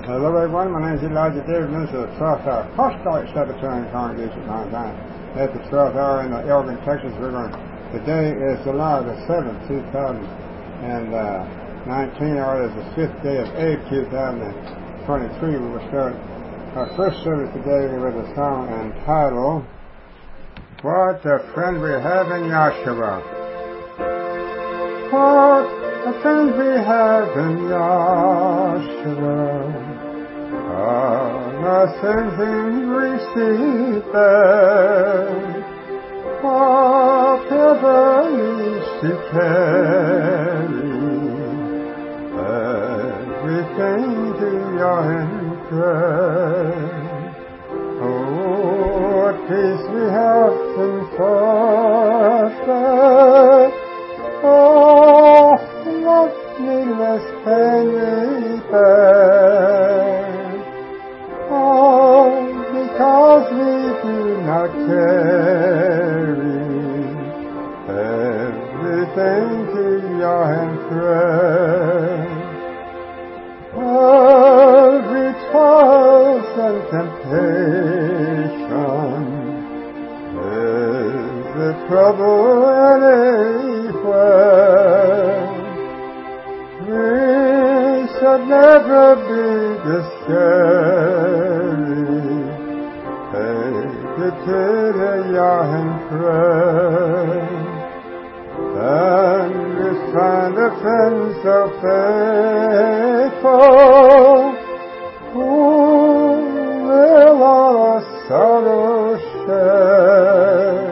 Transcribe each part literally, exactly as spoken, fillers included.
Hello everyone, my name is Elijah David, minister of the twelfth Hour Apostolic Sabbatarian Congregation at Mount Zion. At the twelfth hour in Elgin, Texas, we're going to, today is July the seventh, two thousand nineteen, or it is the fifth day of Ab, two thousand twenty-three. We will start our first service today with a song entitled, What a Friend We Have in Yahshua. What a friend we have in Yahshua. All our sins in receipt there, all pilgrims to carry, everything to your hand prayer. Oh, what peace we have in forfeit, oh, what needless pain we bear. Oh, because we do not carry everything to your hand prayer. Every trials and temptation is the trouble anywhere. We should never be discouraged. Take it to the Yahweh prayer. Then we find a friend so faithful, who will all our sorrow share.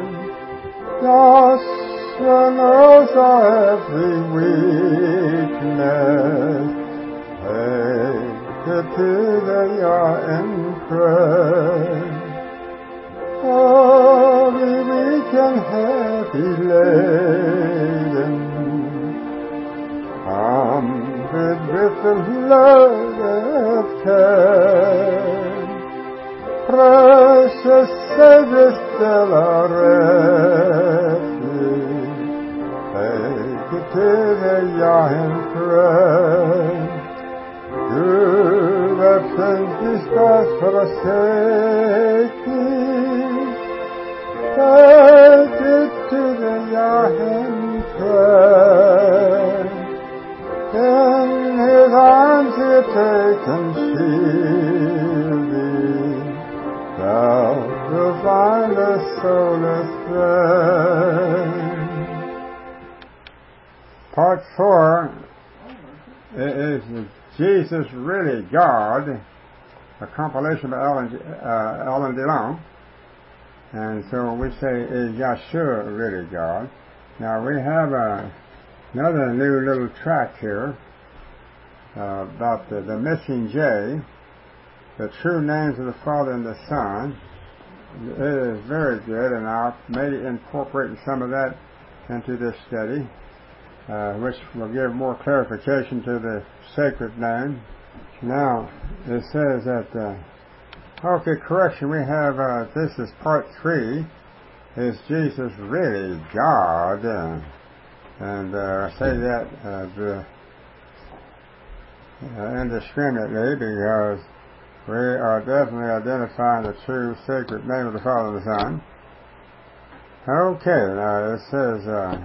Joshua knows our every weakness. Take it to the Yahweh prayer. Oh, we weak and heavy laden, cumbered with the load of care. Precious Savior, still our refuge. Take it to the Yahweh prayer. You have friends dispersed for a sake. Take it to the Yahweh prayer. In His arms He'll take and shield thee. Thou wilt find a solace there. Part four is Jesus Really God, a compilation by Alan, uh, Alan DeLong. And so we say, is Yahshua really God? Now we have uh, another new little track here uh, about the, the missing J, the true names of the Father and the Son. It is very good, and I'll maybe incorporate some of that into this study, uh, which will give more clarification to the sacred name. Now, it says that uh, okay, correction, we have, uh, this is part three, is Jesus really God? Uh, and uh, I say that uh, the, uh, indiscriminately because we are definitely identifying the true sacred name of the Father and the Son. Okay, now it says, uh,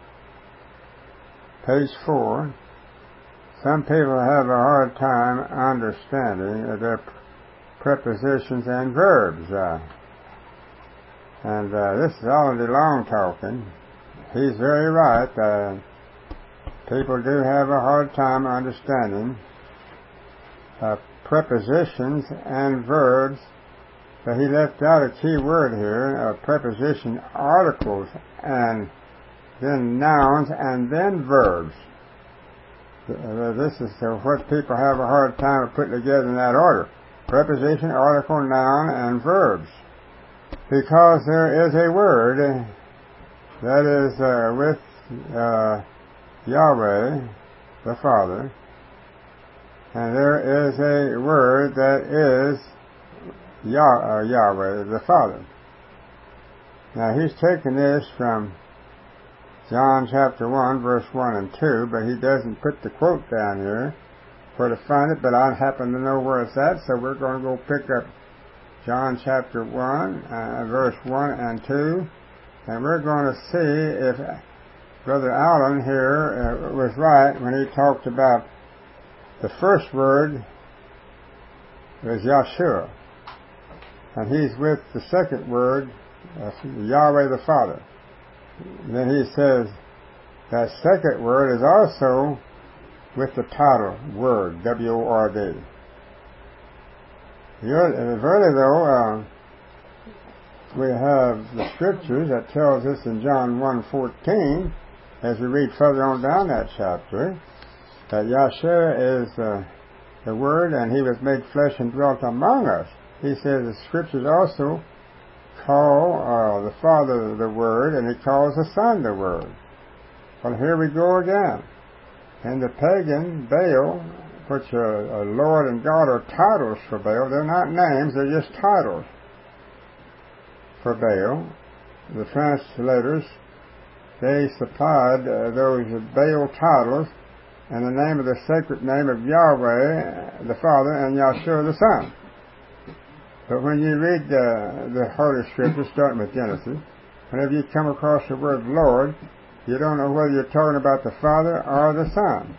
page four, some people have a hard time understanding their prepositions and verbs. Uh, and uh, this is Alan DeLong talking. He's very right. Uh, people do have a hard time understanding uh, prepositions and verbs, but he left out a key word here, uh, preposition articles, and then nouns, and then verbs. Uh, this is uh, what people have a hard time of putting together in that order. Preposition, article, noun, and verbs. Because there is a word that is uh, with uh, Yahweh, the Father, and there is a word that is Yah- uh, Yahweh, the Father. Now he's taken this from John chapter one, verse one and two, but he doesn't put the quote down here. where to find it, but I happen to know where it's at, so we're going to go pick up John chapter one, uh, verse one and two, and we're going to see if Brother Allen here uh, was right when he talked about the first word was Yahshua, and he's with the second word, uh, Yahweh the Father. And then he says that second word is also with the title word, W O R D. Really though, uh, we have the scriptures that tells us in John one fourteen, as we read further on down that chapter, that Yahshua is uh, the Word, and He was made flesh and dwelt among us. He says the scriptures also call uh, the Father the Word, and He calls the Son the Word. Well, here we go again. And the pagan Baal, which are uh, Lord and God are titles for Baal. They're not names, they're just titles for Baal. The translators, they supplied uh, those Baal titles and the name of the sacred name of Yahweh, the Father, and Yahshua, the Son. But when you read uh, the Holy Scripture, starting with Genesis, whenever you come across the word Lord, you don't know whether you're talking about the Father or the Son.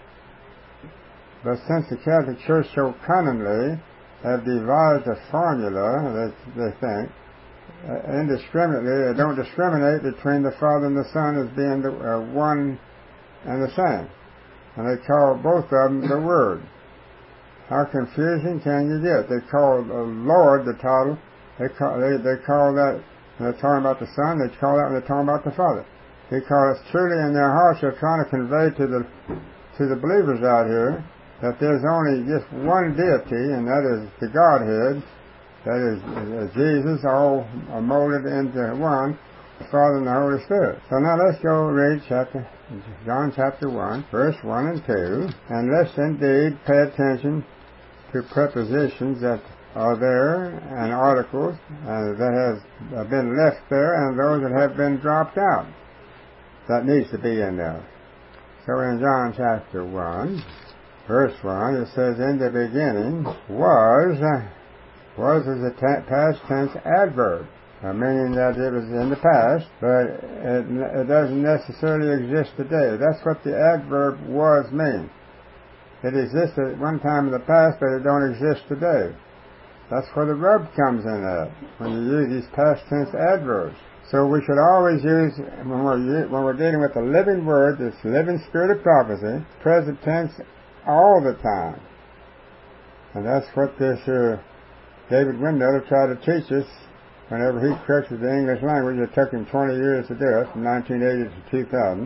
But since the Catholic Church so cunningly have devised a formula, they, they think, uh, indiscriminately, they don't discriminate between the Father and the Son as being the, uh, one and the same. And they call both of them the Word. How confusing can you get? They call uh, Lord the title. They call, they, they call that, when they're talking about the Son, they call that when they're talking about the Father. Because truly in their hearts they're trying to convey to the to the believers out here that there's only just one deity, and that is the Godhead, that is uh, Jesus, all molded into one, the Father and the Holy Spirit. So now let's go read chapter John chapter one, verse one and two, and let's indeed pay attention to prepositions that are there and articles uh, that have been left there and those that have been dropped out. That needs to be in there. So in John chapter one, verse one, it says, in the beginning was, uh, was is a ta- past tense adverb, uh, meaning that it was in the past, but it, it doesn't necessarily exist today. That's what the adverb was means. It existed at one time in the past, but it don't exist today. That's where the rub comes in at, when you use these past tense adverbs. So we should always use, when we're, when we're dealing with the living word, this living spirit of prophecy, present tense all the time. And that's what this uh, David Windler tried to teach us whenever he corrected the English language. It took him twenty years to do it, from nineteen eighty to two thousand.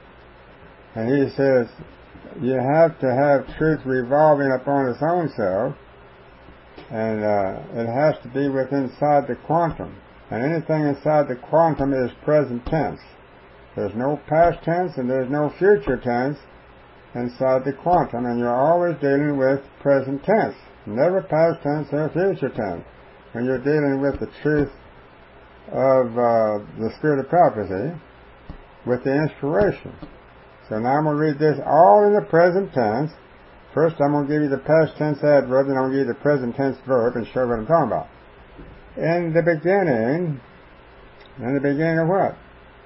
And he says, you have to have truth revolving upon its own self, and uh, it has to be within inside the quantum. And anything inside the quantum is present tense. There's no past tense and there's no future tense inside the quantum, and you're always dealing with present tense. Never past tense or future tense when you're dealing with the truth of uh, the spirit of prophecy with the inspiration. So now I'm going to read this all in the present tense. First I'm going to give you the past tense adverb, then I'm going to give you the present tense verb and show what I'm talking about. In the beginning, in the beginning of what?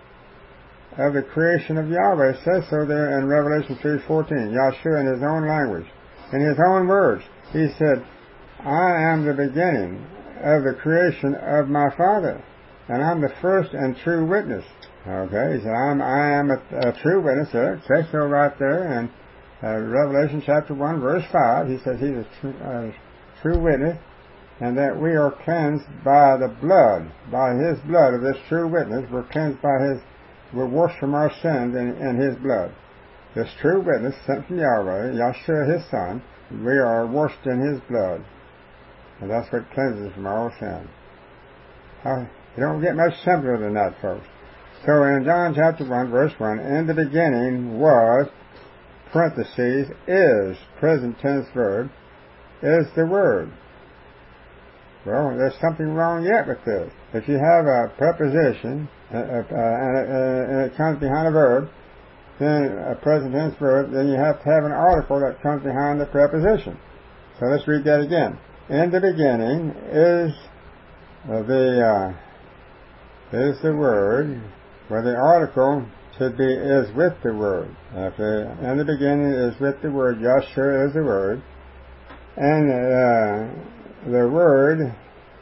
Of the creation of Yahweh. It says so there in Revelation three fourteen. Yahshua in his own language, in his own words, he said, I am the beginning of the creation of my Father, and I'm the first and true witness. Okay, he said, I'm, I am a, a true witness. There, it says so right there in uh, Revelation chapter one, verse five. He says he's a true, uh, true witness, and that we are cleansed by the blood, by his blood of this true witness. We're cleansed by his, we're washed from our sins in, in his blood. This true witness sent from Yahweh, Yahshua his Son, we are washed in his blood. And that's what cleanses from all sin. How, you don't get much simpler than that, folks. So in John chapter one, verse one, in the beginning was, parentheses, is, present tense verb, is the Word. Well, there's something wrong yet with this. If you have a preposition, uh, uh, and, it, uh, and it comes behind a verb, then a present tense verb, then you have to have an article that comes behind the preposition. So let's read that again. In the beginning is the uh, is the word, where the article should be is with the word. Okay. In the beginning is with the word. Yahshua is the word, and uh, the word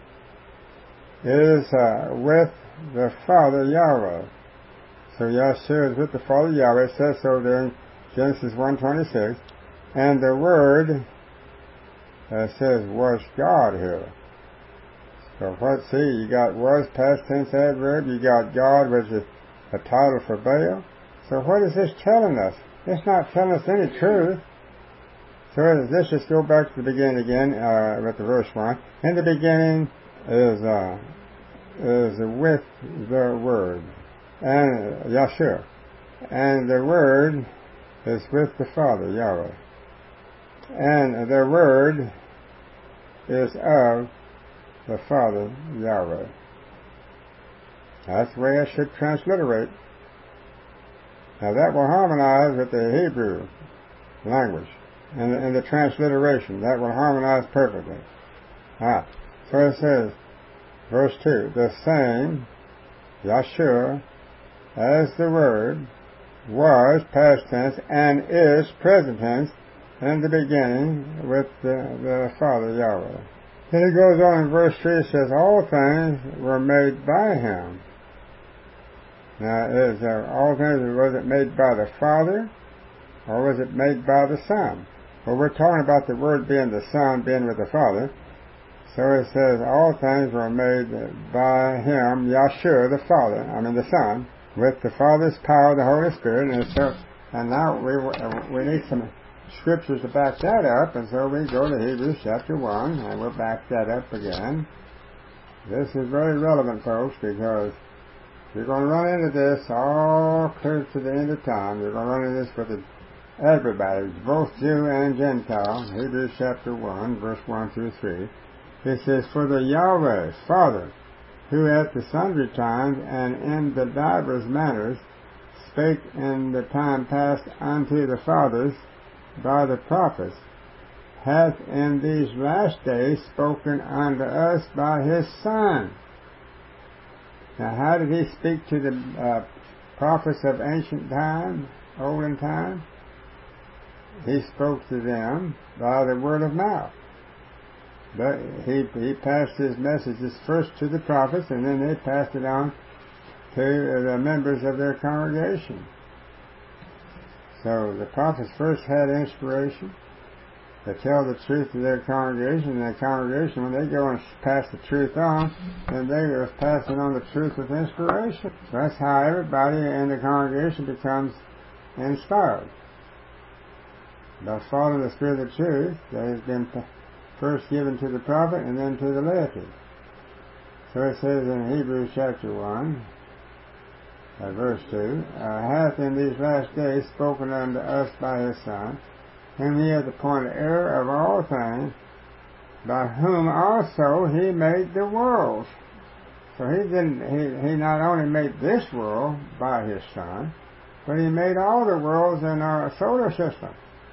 is uh, with the Father Yahweh. So Yahshua is with the Father Yahweh. It says so there in Genesis one twenty-six, and the word uh, says was God here. So what, see, you got was, past tense adverb, you got God, which is a title for Baal. So what is this telling us? It's not telling us any truth. So let's just go back to the beginning again, uh, with the verse one. In the beginning is, uh, is with the Word, and Yahshua. And the Word is with the Father, Yahweh. And the Word is of the Father, Yahweh. That's the way I should transliterate. Now that will harmonize with the Hebrew language and the, and the transliteration. That will harmonize perfectly. Ah, so it says, verse two, the same, Yahshua, as the Word, was, past tense, and is, present tense, in the beginning with the, the Father, Yahweh. Then it goes on in verse three, it says, all things were made by Him. Now, is uh, all things, was it made by the Father, or was it made by the Son? Well, we're talking about the Word being the Son, being with the Father. So it says, all things were made by Him, Yahshua, the Father, I mean the Son, with the Father's power, the Holy Spirit. And so, and now we we need some scriptures to back that up, and so we go to Hebrews chapter one, and we'll back that up again. This is very relevant, folks, because you're going to run into this all clear to the end of time. You're going to run into this with everybody, both Jew and Gentile. Hebrews chapter one, verse one through three. It says, for the Yahweh, Father, who at the sundry times and in the divers manners spake in the time past unto the fathers by the prophets, hath in these last days spoken unto us by His Son. Now, how did He speak to the uh, prophets of ancient time, olden time? He spoke to them by the word of mouth. But he, he passed His messages first to the prophets, and then they passed it on to the members of their congregation. So the prophets first had inspiration to tell the truth to their congregation, and the congregation, when they go and pass the truth on, then they are passing on the truth with inspiration. So that's how everybody in the congregation becomes inspired. By following the Spirit of truth that has been first given to the prophet and then to the laity. So it says in Hebrews chapter one, uh, verse two, uh, hath in these last days spoken unto us by His Son, whom He hath appointed heir of all things, by whom also He made the worlds. So He didn't. He, he not only made this world by His Son, but He made all the worlds in our solar system.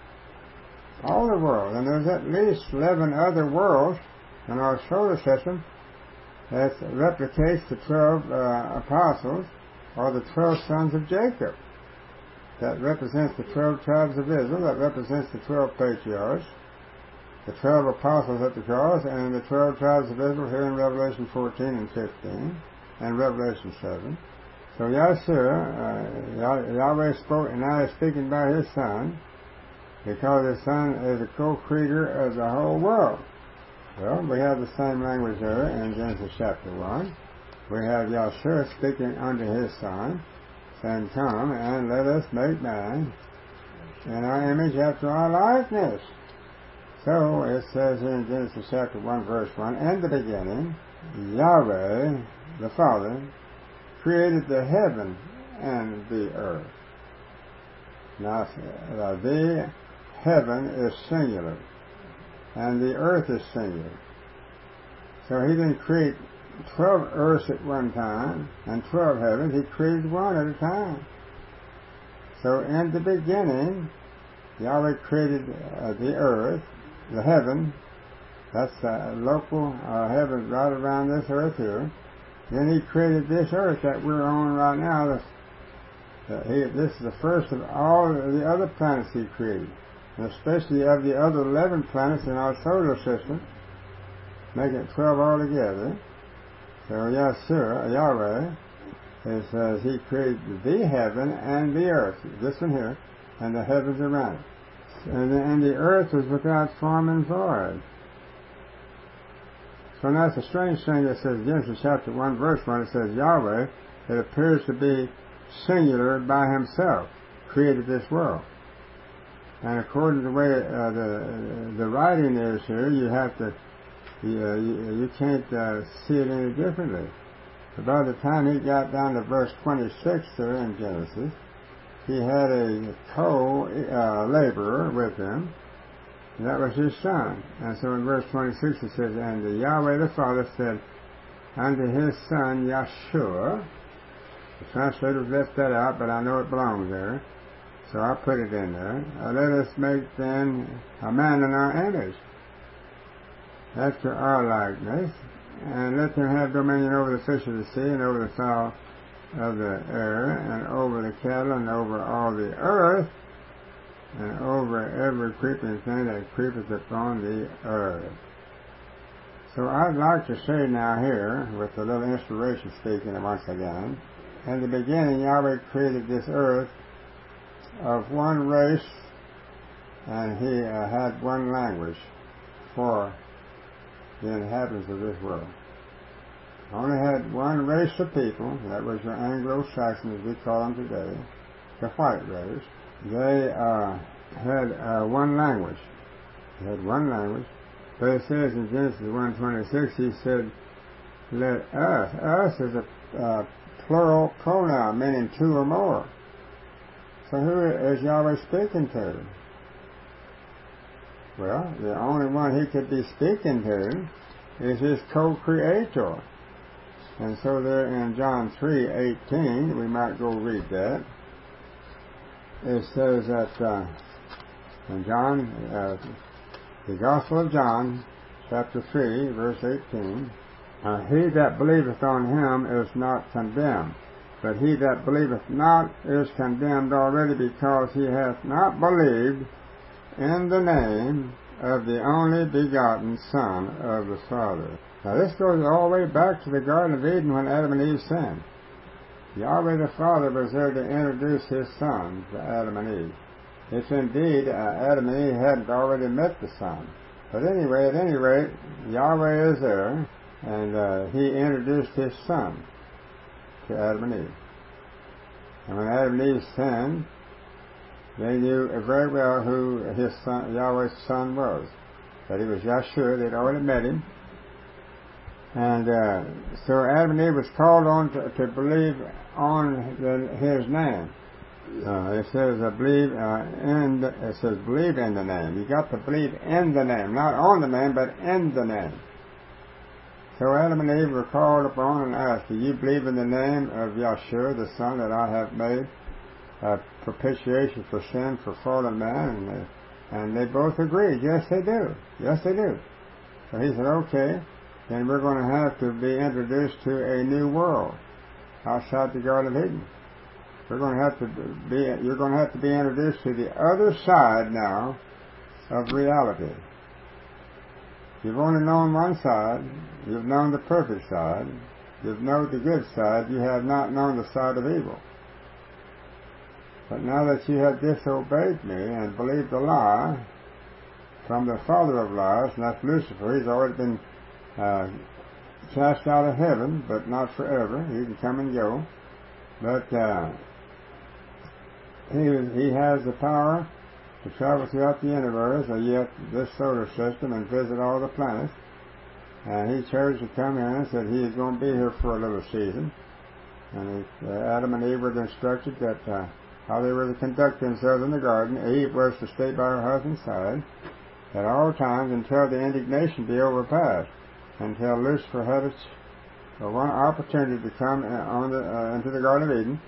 All the world. And there's at least eleven other worlds in our solar system that replicates the twelve uh, apostles, or the twelve sons of Jacob. That represents the twelve tribes of Israel. That represents the twelve patriarchs, the twelve apostles at the cross, and the twelve tribes of Israel here in Revelation fourteen and fifteen, and Revelation seven. So Yahshua, uh, Yahweh spoke, and now He's speaking by His Son, because His Son is a co-creator of the whole world. Well, we have the same language there in Genesis chapter one. We have Yahshua speaking unto His Son, saying, come and let us make man in our image after our likeness. So it says in Genesis chapter one, verse one, in the beginning, Yahweh, the Father, created the heaven and the earth. Now, the heaven is singular, and the earth is singular. So He didn't create twelve earths at one time, and twelve heavens. He created one at a time. So in the beginning, Yahweh created uh, the earth, the heaven. That's uh, local uh, heaven right around this earth here. Then he created this earth that we're on right now. This, uh, he, this is the first of all the other planets he created, and especially of the other eleven planets in our solar system, making it twelve altogether. So Yahshua, Yahweh, it says he created the heaven and the earth, this one here, and the heavens around it. And the, and the earth was without form and void. So now it's a strange thing that says, Genesis chapter one, verse one, it says Yahweh, it appears to be singular by himself, created this world. And according to the way uh, the the writing is here, you have to, you, uh, you, you can't uh, see it any differently. But by the time he got down to verse twenty-six there in Genesis, he had a co-laborer uh, with him, and that was his son. And so in verse twenty-six it says, and the Yahweh the Father said unto his son Yahshua. The translators left that out, but I know it belongs there, so I put it in there. Uh, let us make then a man in our image, after our likeness, and let them have dominion over the fish of the sea, and over the fowl of the air, and over the cattle, and over all the earth, and over every creeping thing that creepeth upon the earth. So I'd like to say now here, with a little inspiration speaking once again, in the beginning Yahweh created this earth of one race, and he uh, had one language for the inhabitants of this world. Only had one race of people, that was the Anglo-Saxons, as we call them today, the white race. They uh, had uh, one language. They had one language. But it says in Genesis one twenty-six, he said, let us, us is a uh, plural pronoun, meaning two or more. So who is Yahweh speaking to? Well, the only one he could be speaking to is his co-creator. And so there in John three eighteen, we might go read that. It says that uh, in John, uh, the Gospel of John, chapter three, verse eighteen, uh, he that believeth on him is not condemned, but he that believeth not is condemned already, because he hath not believed in the name of the only begotten Son of the Father. Now this goes all the way back to the Garden of Eden when Adam and Eve sinned. Yahweh the Father was there to introduce his Son to Adam and Eve. If indeed uh, Adam and Eve hadn't already met the Son. But anyway, at any rate, Yahweh is there, and uh, he introduced his Son to Adam and Eve. And when Adam and Eve sinned, they knew very well who his son, Yahweh's Son was. That he was Yahshua. They'd already met him. And uh, so Adam and Eve was called on to, to believe on the, his name. Uh, it says, uh, believe uh, in the, it says, believe in the name. You got to believe in the name. Not on the name, but in the name. So Adam and Eve were called upon and asked, do you believe in the name of Yahshua, the Son that I have made uh, propitiation for sin for fallen man? And they, and they both agreed, yes they do. Yes they do. So he said, okay, then we're going to have to be introduced to a new world outside the Garden of Eden. We're going to have to be, you're going to have to be introduced to the other side now of reality. You've only known one side. You've known the perfect side. You've known the good side. You have not known the side of evil. But now that you have disobeyed me and believed the lie from the father of lies, and that's Lucifer, he's already been uh, cast out of heaven, but not forever. He can come and go. But uh, he, he has the power to travel throughout the universe, or yet this solar system, and visit all the planets. And he chose to come in and said he is going to be here for a little season. And he, uh, Adam and Eve were instructed that uh, how they were to conduct themselves in the garden. Eve was to stay by her husband's side at all times until the indignation be overpassed, until Lucifer had its uh, one opportunity to come on the, uh, into the Garden of Eden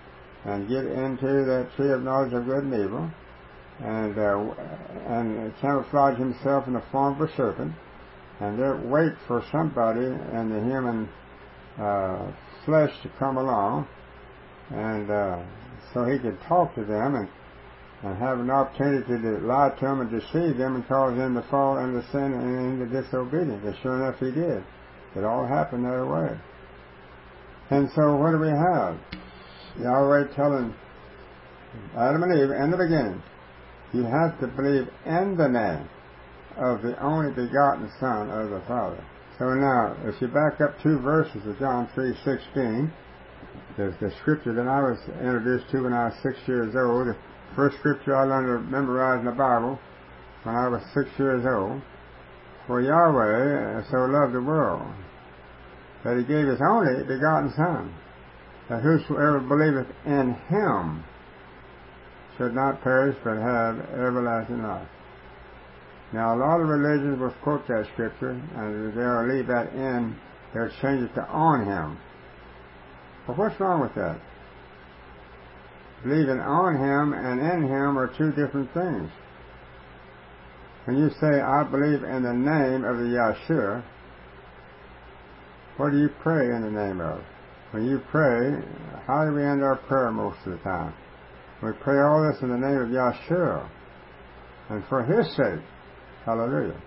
and get into that tree of knowledge of good and evil, and uh, and camouflage himself in the form of a serpent, and then wait for somebody in the human uh, flesh to come along, and uh, so he could talk to them and, and have an opportunity to lie to them and deceive them and cause them to fall into sin and into disobedience. And sure enough, he did. It all happened that way. And so what do we have? Yahweh telling Adam and Eve in the beginning, you have to believe in the name of the only begotten Son of the Father. So now, if you back up two verses of John three sixteen, there's the scripture that I was introduced to when I was six years old. The first scripture I learned to memorize in the Bible when I was six years old. For Yahweh so loved the world that he gave his only begotten Son, that whosoever believeth in him should not perish but have everlasting life. Now, a lot of religions will quote that scripture, and they'll leave that in, they'll change it to on him. Well, what's wrong with that? Believing on him and in him are two different things. When you say, I believe in the name of the Yahshua, what do you pray in the name of? When you pray, how do we end our prayer most of the time? We pray all this in the name of Yahshua, and for his sake. Hallelujah.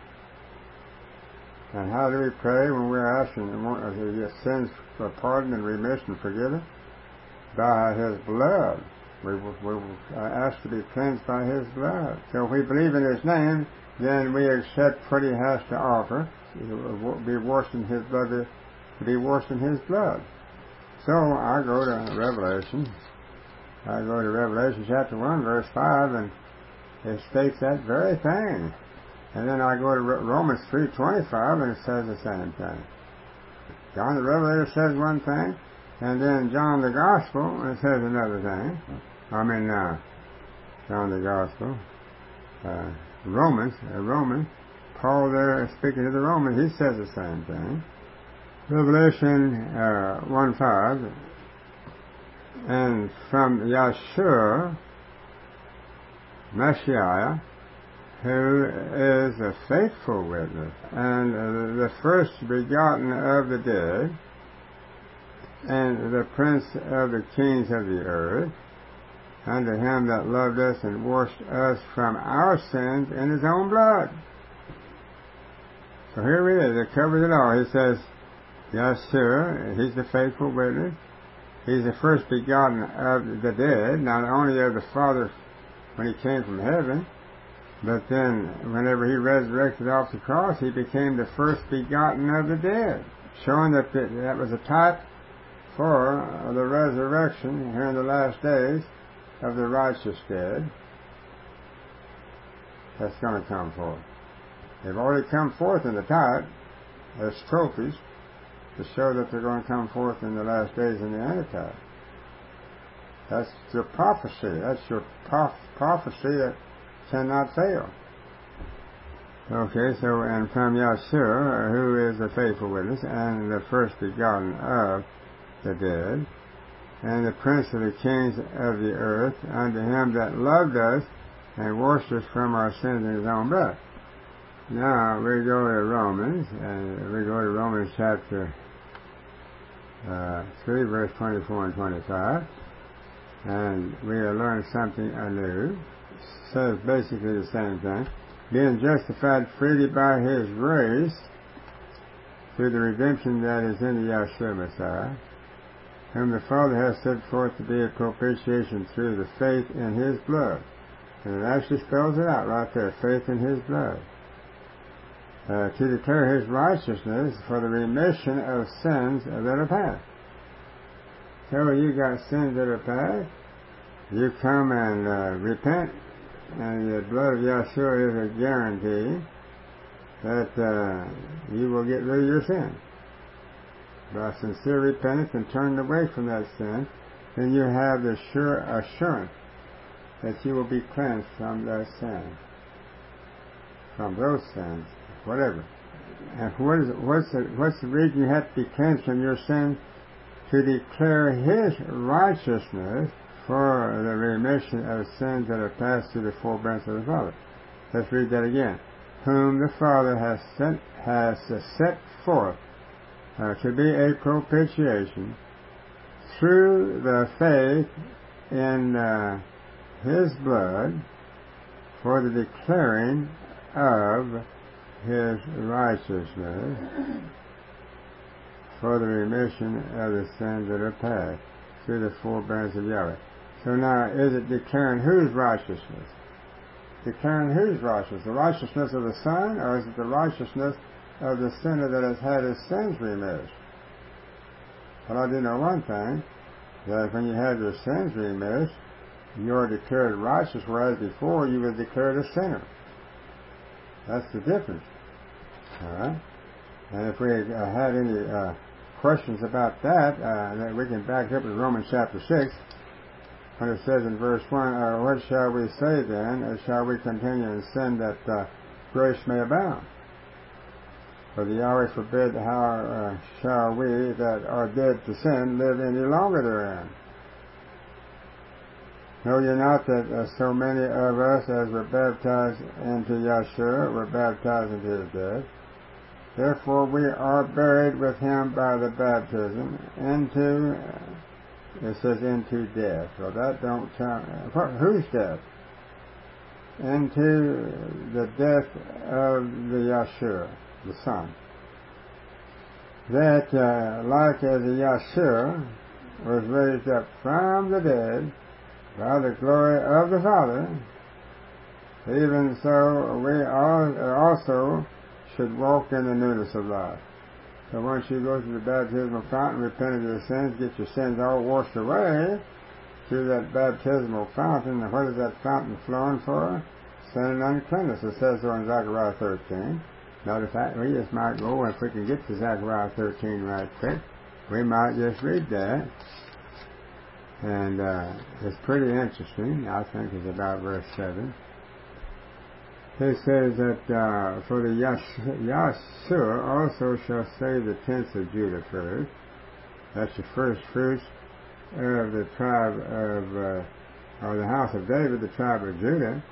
And how do we pray when we're asking his sins for pardon and remission forgiven? By his blood. We will ask to be cleansed by his blood. So if we believe in his name, then we accept what he has to offer, to be washed in his blood, to be washed in his blood. So I go to Revelation. I go to Revelation chapter one, verse five, and it states that very thing. And then I go to Romans three twenty-five, and it says the same thing. John the Revelator says one thing, and then John the Gospel, it says another thing. I mean, uh, John the Gospel, uh, Romans, uh, Romans, Paul there speaking to the Romans, he says the same thing. Revelation uh, one five, and from Yahshua, Messiah, who is a faithful witness, and uh, the first begotten of the dead, and the prince of the kings of the earth, unto him that loved us and washed us from our sins in his own blood. So here it is, it covers it all. He says, Yahshua, he's the faithful witness, he's the first begotten of the dead, not only of the Father when he came from heaven, but then whenever he resurrected off the cross, he became the first begotten of the dead, showing that that was a type for the resurrection here in the last days of the righteous dead that's going to come forth. They've already come forth in the type as trophies to show that they're going to come forth in the last days in the Antichrist. That's your prophecy. That's your prof- prophecy that cannot fail. Okay, so, and from Yahshua, who is the faithful witness and the first begotten of the dead, and the prince of the kings of the earth, unto him that loved us and washed us from our sins in his own blood. Now, we go to Romans, and we go to Romans chapter uh, three, verse twenty-four and twenty-five, and we are learning something anew. It says basically the same thing. Being justified freely by his grace through the redemption that is in the Yahshua Messiah, whom the Father has set forth to be a propitiation through the faith in his blood. And it actually spells it out right there, faith in his blood. Uh, to declare his righteousness for the remission of sins that are past. So you got sins that are past, you come and uh, repent, and the blood of Yahshua is a guarantee that uh, you will get rid of your sin. By sincere repentance and turning away from that sin, then you have the sure assurance that you will be cleansed from that sin, from those sins, whatever. And what is what's the, what's the reason you have to be cleansed from your sin to declare his righteousness for the remission of sins that have passed through the forbearance of the Father. Let's read that again. Whom the Father has sent, has set forth uh, to be a propitiation through the faith in uh, his blood for the declaring of his righteousness for the remission of the sins that are past through the forbearance of Yahweh. So now, is it declaring whose righteousness? Declaring whose righteousness? The righteousness of the Son, or is it the righteousness of the sinner that has had his sins removed? Well, I do know one thing, that when you have your sins removed, you're declared righteous, whereas before you were declared a sinner. That's the difference. All right? And if we uh, had any uh, questions about that, uh, then we can back up in Romans chapter six, when it says in verse one, uh, what shall we say then? Uh, shall we continue in sin that uh, grace may abound? For the Yahweh forbid, how uh, shall we that are dead to sin live any longer therein? Know ye not that uh, so many of us as were baptized into Yahshua were baptized into his death? Therefore we are buried with him by the baptism into, uh, it says into death. Well, that don't count. Uh, whose death? Into the death of the Yahshua, the Son. That, uh, like as the Yahshua was raised up from the dead by the glory of the Father, even so we also should walk in the newness of life. So once you go through the baptismal fountain, repent of your sins, get your sins all washed away through that baptismal fountain. And what is that fountain flowing for? Sin and uncleanness. It says so in Zechariah thirteen. Notice that we just might go, if we can get to Zechariah thirteen right quick, we might just read that. And uh, it's pretty interesting. I think it's about verse seven. It says that uh, for the Yahshua also shall save the tents of Judah first. That's the first fruits of the tribe of, uh, or the house of David, the tribe of Judah.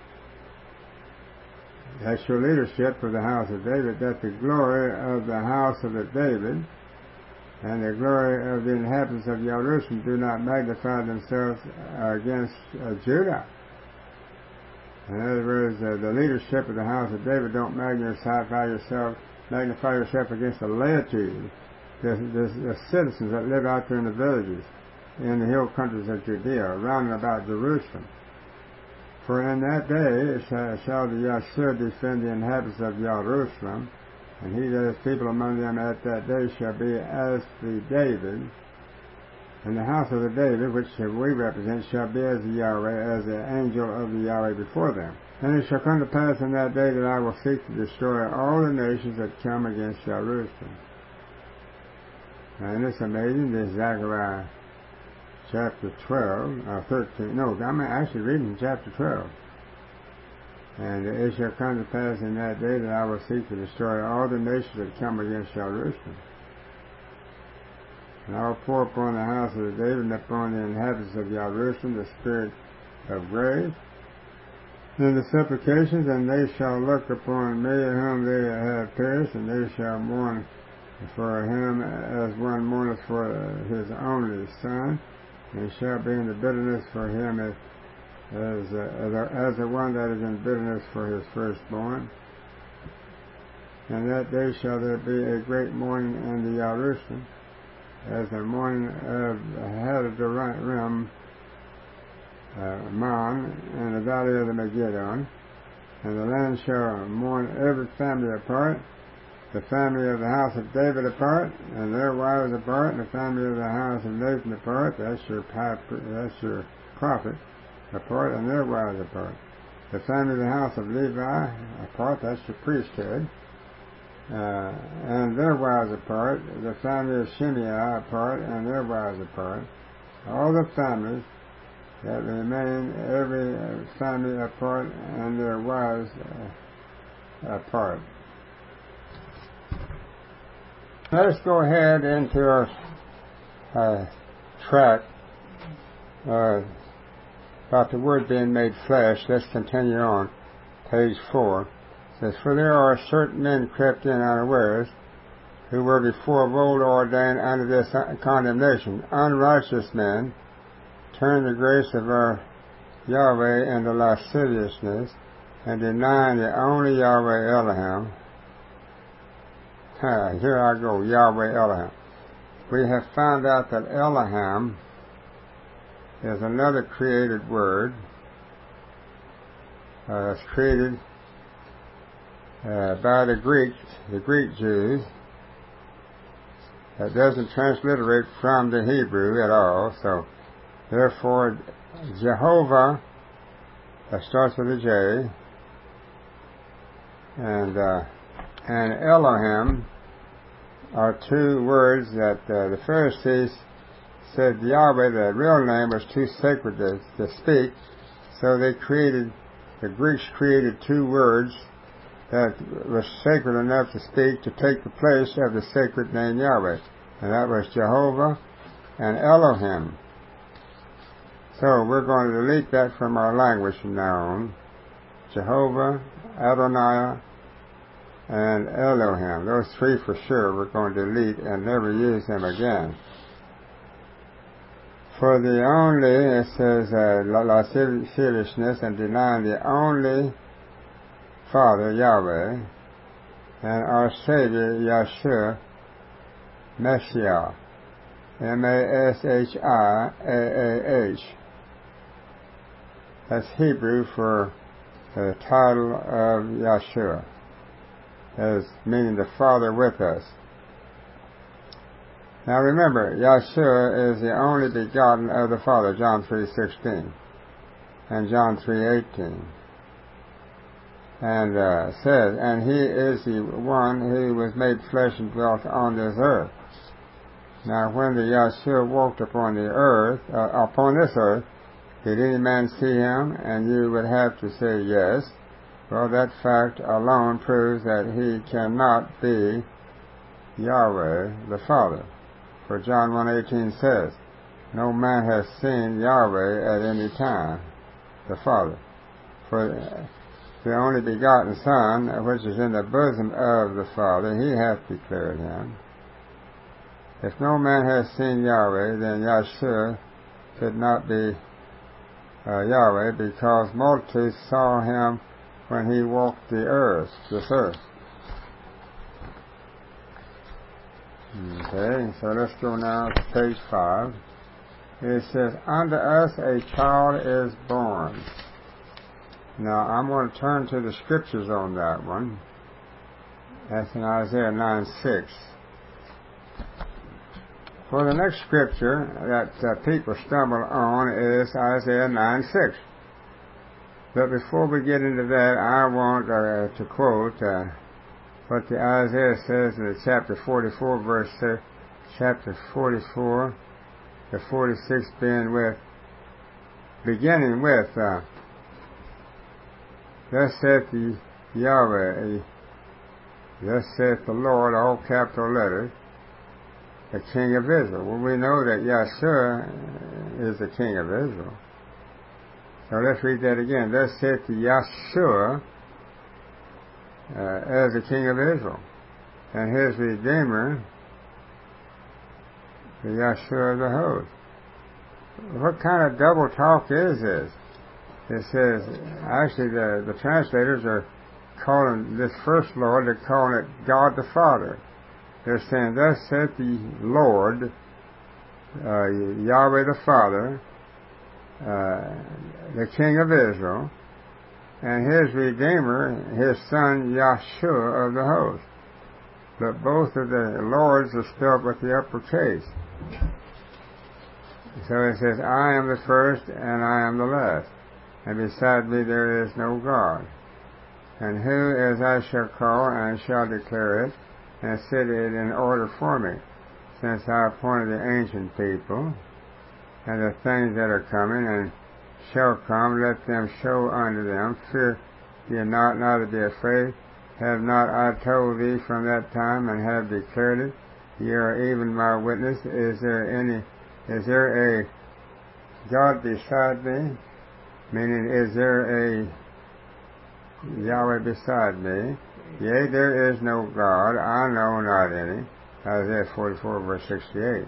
That's your leadership for the house of David, that the glory of the house of the David and the glory of the inhabitants of Jerusalem do not magnify themselves against uh, Judah. In other words, uh, the leadership of the house of David don't magnify yourself, magnify yourself against the laity, the, the, the citizens that live out there in the villages, in the hill countries of Judea, around and about Jerusalem. For in that day shall, shall the Yahshua defend the inhabitants of Jerusalem, and he that is people among them at that day shall be as the David, and the house of the David, which we represent, shall be as the Yahweh, as the angel of the Yahweh before them. And it shall come to pass in that day that I will seek to destroy all the nations that come against Jerusalem. And it's amazing, this Zechariah chapter twelve, or thirteen, no, I'm actually reading chapter twelve. And it shall come to pass in that day that I will seek to destroy all the nations that come against Jerusalem. And I will pour upon the house of David and upon the inhabitants of Jerusalem the spirit of grace and the supplications, and they shall look upon me whom they have pierced, and they shall mourn for him as one mourneth for his only son, and shall be in the bitterness for him as As, uh, as the one that is in bitterness for his firstborn. And that day shall there be a great mourning in the Jerusalem, as the mourning of Hadadrim, uh, Mon, in the valley of the Megiddo. And the land shall mourn every family apart, the family of the house of David apart, and their wives apart, and the family of the house of Nathan apart. That's your that's your prophet. Apart, and their wives apart. The family of the house of Levi apart, that's your priesthood, uh, and their wives apart. The family of Shimei apart, and their wives apart. All the families that remain, every family apart, and their wives uh, apart. Let's go ahead into our uh, track uh, about the Word being made flesh. Let's continue on. Page four. It says, "For there are certain men crept in unawares, who were before of old ordained unto this condemnation, unrighteous men, turn the grace of our Yahweh into lasciviousness, and denying the only Yahweh Elohim." Ah, here I go, Yahweh Elohim. We have found out that Elohim is another created word. Uh, it's created uh, by the Greeks, the Greek Jews. That doesn't transliterate from the Hebrew at all. So, therefore, Jehovah that starts with a J, and uh, and Elohim are two words that uh, the Pharisees said Yahweh, the real name, was too sacred to, to speak, so they created, the Greeks created two words that was sacred enough to speak to take the place of the sacred name Yahweh, and that was Jehovah and Elohim. So we're going to delete that from our language from now on. Jehovah, Adonai, and Elohim. Those three for sure we're going to delete and never use them again. For the only, it says, uh, lasciviousness and denying the only Father, Yahweh, and our Savior, Yahshua, Messiah, M A S H I A A H. That's Hebrew for the title of Yahshua, as meaning the Father with us. Now remember, Yahshua is the only begotten of the Father, John three sixteen, and John three eighteen. And uh, says, and He is the one who was made flesh and dwelt on this earth. Now when the Yahshua walked upon the earth, uh, upon this earth, did any man see Him? And you would have to say yes. Well, that fact alone proves that He cannot be Yahweh the Father. For John one eighteen says, no man has seen Yahweh at any time, the Father. For the only begotten Son, which is in the bosom of the Father, He hath declared Him. If no man has seen Yahweh, then Yahshua could not be uh, Yahweh, because multitudes saw Him when He walked the earth, this earth. Okay, so let's go now to page five. It says, unto us a child is born. Now, I'm going to turn to the scriptures on that one. That's in Isaiah nine six. For the next scripture that uh, people stumble on is Isaiah nine six. But before we get into that, I want uh, to quote uh, what the Isaiah says in the chapter forty-four, verse uh, chapter forty-four, the forty-sixth being with, beginning with, uh, thus saith the Yahweh, thus saith the Lord, all capital letters, the King of Israel. Well, we know that Yahshua is the King of Israel. So let's read that again. Thus saith the Yahshua uh, as the King of Israel, and His Redeemer, the Yahshua of the host. What kind of double talk is this? It says, actually the, the translators are calling this first Lord, they're calling it God the Father. They're saying, thus saith the Lord, uh, Yahweh the Father, uh, the King of Israel, and His Redeemer, His Son Yahshua of the host. But both of the Lords are spelled with the uppercase. So it says, I am the first and I am the last, and beside me there is no God. And who as I shall call and shall declare it, and set it in order for me, since I appointed the ancient people, and the things that are coming, and shall come, let them show unto them. Fear ye not, neither be afraid. Have not I told thee from that time, and have declared it? ye are even my witness. Is there any, is there a God beside me? Meaning, is there a Yahweh beside me? Yea, there is no God, I know not any. Isaiah forty-four, verse sixty-eight.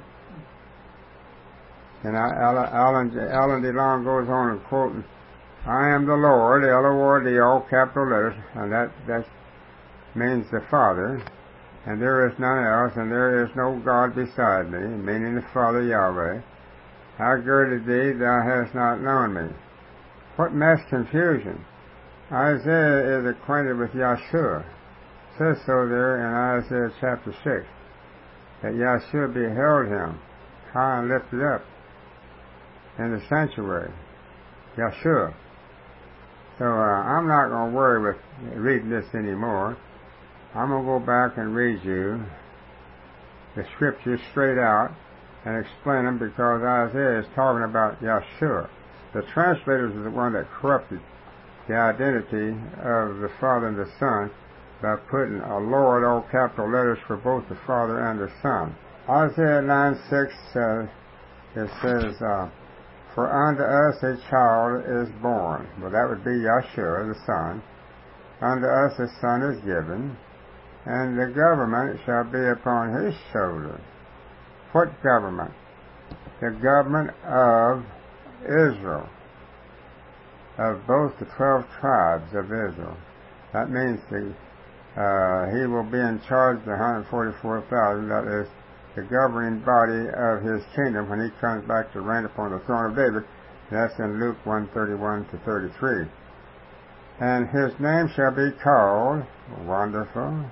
And Alan, Alan DeLong goes on and quoting, I am the Lord, L O R D, all capital letters, and that, that means the Father, and there is none else, and there is no God beside me, meaning the Father Yahweh. I girded thee, thou hast not known me. What mass confusion! Isaiah is acquainted with Yahshua. It says so there in Isaiah chapter six, that Yahshua beheld him, high and lifted up, in the sanctuary. Yahshua. So uh, I'm not going to worry with reading this anymore. I'm going to go back and read you the scriptures straight out and explain them, because Isaiah is talking about Yahshua. The translators are the one that corrupted the identity of the Father and the Son by putting a Lord, all capital letters, for both the Father and the Son. Isaiah nine six, uh, it says, uh, for unto us a child is born. Well, that would be Yahshua, the Son. Unto us a son is given, and the government shall be upon his shoulder. What government? The government of Israel, of both the twelve tribes of Israel. That means the, uh, he will be in charge of the one hundred forty-four thousand, that is, the governing body of his kingdom when he comes back to reign upon the throne of David. That's in Luke one thirty-one to thirty-three. And his name shall be called Wonderful,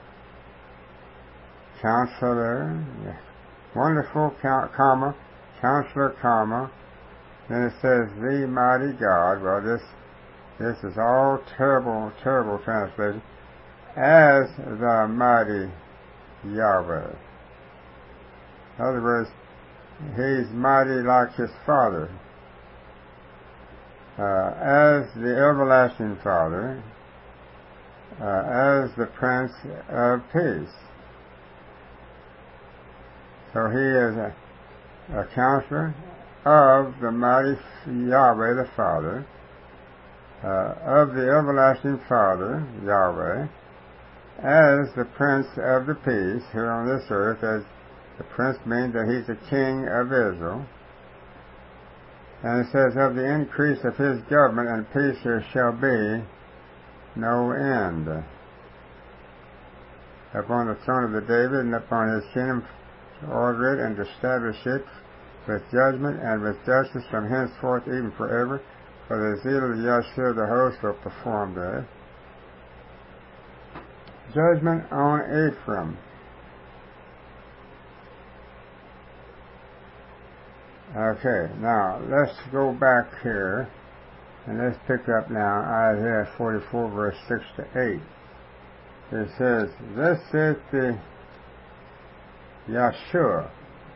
Counselor, Wonderful, comma, Counselor, comma. Then it says, the mighty God. Well, this this is all terrible, terrible translation. As the mighty Yahweh. In other words, he's mighty like his Father. Uh, as the everlasting Father, uh, as the Prince of Peace. So he is a, a counselor of the mighty Yahweh the Father, uh, of the everlasting Father, Yahweh, as the Prince of the Peace here on this earth. As the Prince means that he's the King of Israel. And it says, of the increase of his government and peace there shall be no end. Upon the throne of the David and upon his kingdom, to order it and to establish it with judgment and with justice from henceforth even forever. For the zeal of Yahshua the host will perform that. Judgment on Ephraim. Okay, now let's go back here and let's pick up now Isaiah forty-four, verse six to eight. It says, this is the Yahshua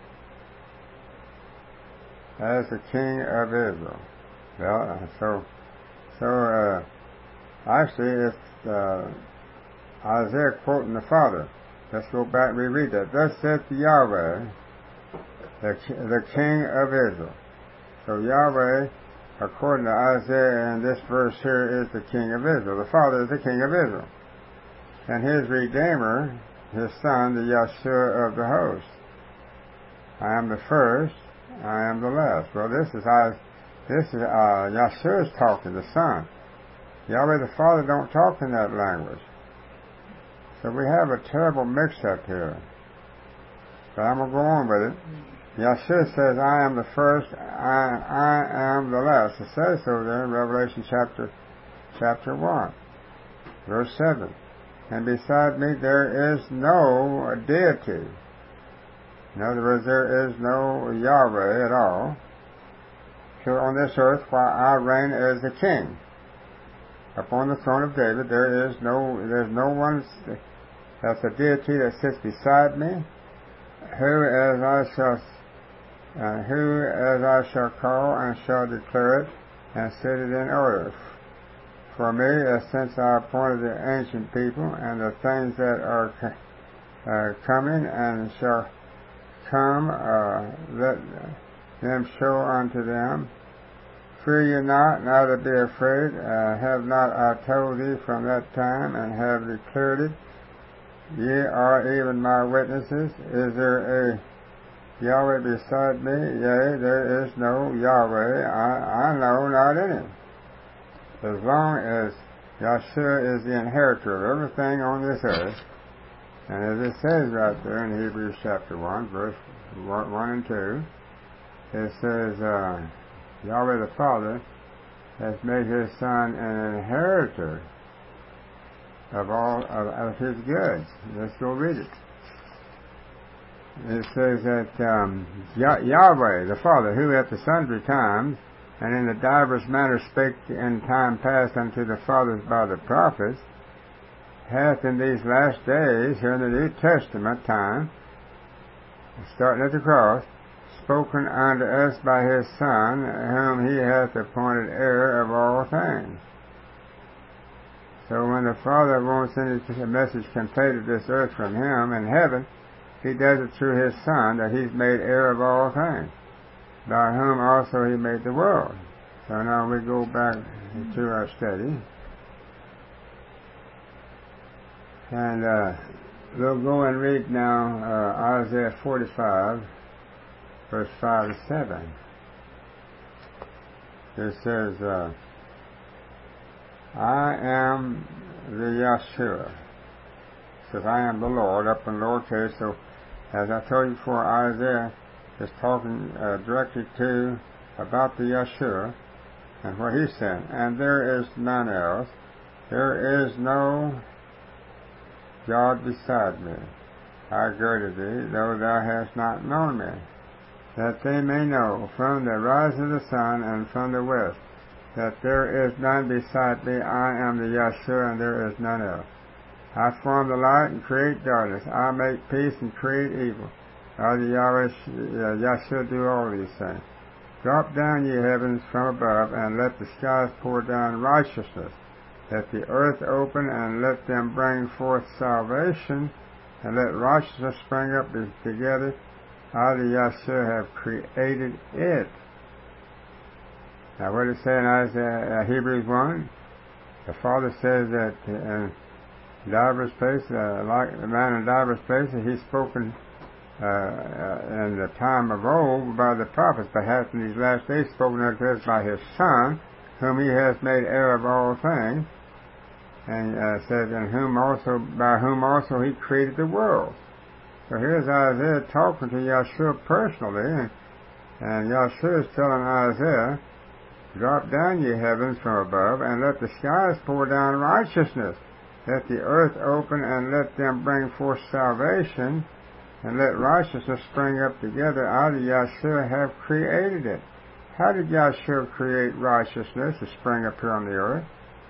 as the King of Israel. Well, so, so uh, actually it's uh, Isaiah quoting the Father. Let's go back and reread that. Thus saith Yahweh, the, the King of Israel. So Yahweh, according to Isaiah in this verse here, is the King of Israel. The Father is the King of Israel. And his Redeemer, his Son, the Yahshua of the host. I am the first, I am the last. Well, this is I, this is uh, Yahshua's talking, the Son. Yahweh the Father don't talk in that language. So we have a terrible mix-up here. But I'm going to go on with it. Yahshua says, I am the first, I, I am the last. It says so there in Revelation chapter, chapter one, verse seven. And beside me there is no deity. In other words, there is no Yahweh at all. Here on this earth, while I reign as a king. Upon the throne of David, there is no, there's no one that's a deity that sits beside me, who as I shall, uh, who as I shall call and shall declare it and set it in order. For me, as since I appointed the ancient people and the things that are uh, coming and shall come, uh, let them show unto them. Fear ye not, neither be afraid. Uh, have not I told thee from that time, and have declared it? Ye are even my witnesses. Is there a Yahweh beside me? Yea, there is no Yahweh. I, I know not any. As long as Yahshua is the inheritor of everything on this earth, and as it says right there in Hebrews chapter one, verse one and two, it says, uh, Yahweh the Father has made his Son an inheritor of all of, of his goods. Let's go read it. It says that um, Yahweh the Father, who at the sundry times and in the divers manners spake in time past unto the fathers by the prophets, hath in these last days, here in the New Testament time, starting at the cross, spoken unto us by his Son, whom he hath appointed heir of all things. So when the Father wants any message conveyed to this earth from him in heaven, he does it through his Son, that he's made heir of all things, by whom also he made the world. So now we go back to our study. And uh, we'll go and read now uh, Isaiah forty-five, verse five to seven. It says, uh, I am the Yahshua. It says, I am the Lord, up in lowercase. So, as I told you before, Isaiah is talking uh, directly to, about the Yahshua, and what he said. And there is none else. There is no God beside me. I girded thee, though thou hast not known me, that they may know from the rising of the sun and from the west, that there is none beside me. I am the Yahshua, and there is none else. I form the light and create darkness. I make peace and create evil. I, the Yahweh, Yahshua, do all these things. Drop down, ye heavens, from above, and let the skies pour down righteousness. Let the earth open, and let them bring forth salvation, and let righteousness spring up together. I, the Yahshua, have created it. Now, what does it say in Isaiah, uh, Hebrews one? The Father says that in divers places, uh, like the man in divers places, he's spoken uh, uh, in the time of old by the prophets, but hath in these last days spoken unto us by his Son, whom he has made heir of all things. And uh, says, and whom also, by whom also he created the world. So here's Isaiah talking to Yahshua personally, and, and Yahshua is telling Isaiah, drop down, ye heavens, from above, and let the skies pour down righteousness. Let the earth open, and let them bring forth salvation, and let righteousness spring up together. I, the Yahshua, have created it. How did Yahshua create righteousness to spring up here on the earth?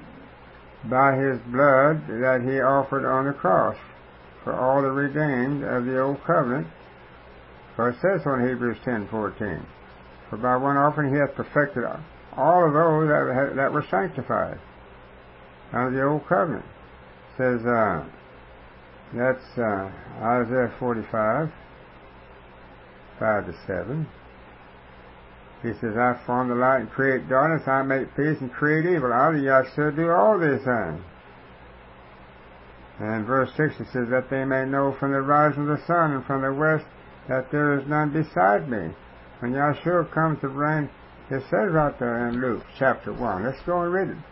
By his blood that he offered on the cross for all the redeemed of the old covenant. For it says on Hebrews ten fourteen, for by one offering he hath perfected all of those that, that were sanctified under the old covenant. It says, uh, that's uh, Isaiah forty-five, five to seven. He says, I form the light and create darkness. I make peace and create evil. I, the Yahshua, do all these things. And in verse six it says, that they may know from the rising of the sun and from the west that there is none beside me. When Yahshua comes to reign, it says right there in Luke chapter one. Let's go and read it.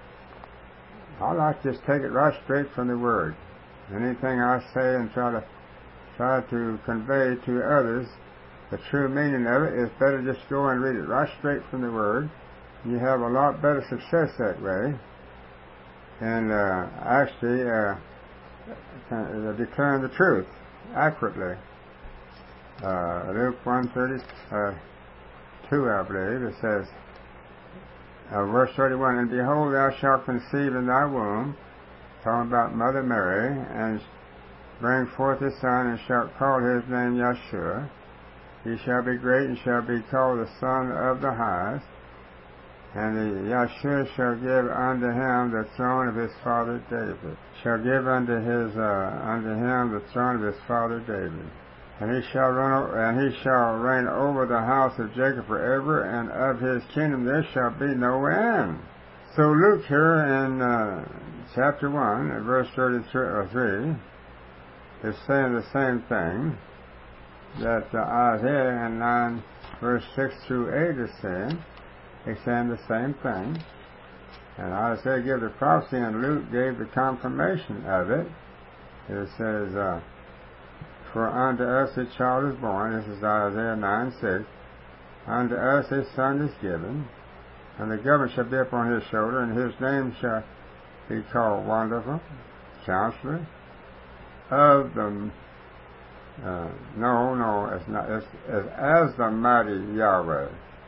I like to just take it right straight from the Word. Anything I say and try to try to convey to others the true meaning of it, is better just go and read it right straight from the Word. You have a lot better success that way. And uh, actually uh, uh, declaring the truth accurately. Uh, Luke one thirty-two, I believe, it says, uh, verse thirty-one, and behold, thou shalt conceive in thy womb, talking about Mother Mary, and bring forth a son, and shalt call his name Yahshua. He shall be great, and shall be called the Son of the Highest. And the Yahshua shall give unto him the throne of his father David. Shall give unto his uh, unto him the throne of his father David. And he shall run, o- and he shall reign over the house of Jacob forever, and of his kingdom there shall be no end. So Luke here in uh, chapter one, uh, verse thirty-three, is saying the same thing that uh, Isaiah in nine, verse six through eight is saying. He's saying the same thing. And Isaiah gave the prophecy, and Luke gave the confirmation of it. It says, uh, for unto us a child is born, this is Isaiah nine six, unto us a son is given, and the government shall be upon his shoulder, and his name shall be called Wonderful, Counselor, of the, uh, no, no, it's not, it's, it's as the mighty Yahweh,